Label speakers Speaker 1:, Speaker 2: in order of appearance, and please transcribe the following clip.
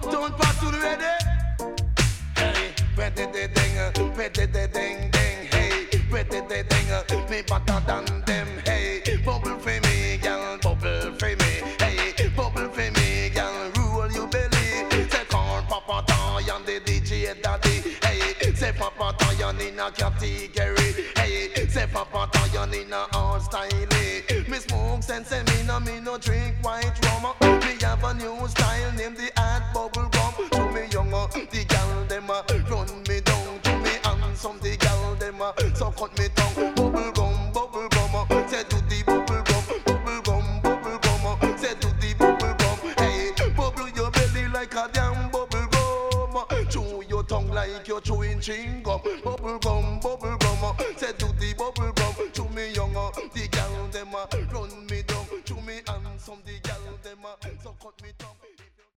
Speaker 1: Uptown Party ready? Hey, ready the ding, ready the ding ding. Hey, ready the ding, me better than them. Hey, bubble for me, girl, bubble for me. Hey, bubble for me, girl, roll your belly. Say corn Papa Toy and the DJ Daddy. Hey, say Papa Toy in a category. Hey, say Papa Toy in a all style. Me smoke sense and me no drink white rum. Me have a new style named the hot bubble gum. To me younger, the gal dem run me down. To me handsome, the gal dem so cut me tongue. Bubble gum, say do the bubble gum, say do the bubble gum. Hey, bubble your belly like a damn bubble gum. Chew your tongue like you're chewing chewing gum. Bubble gum, say do the bubble gum. To me younger, the gal dem run me down. To me handsome, the gal dem so cut me tongue.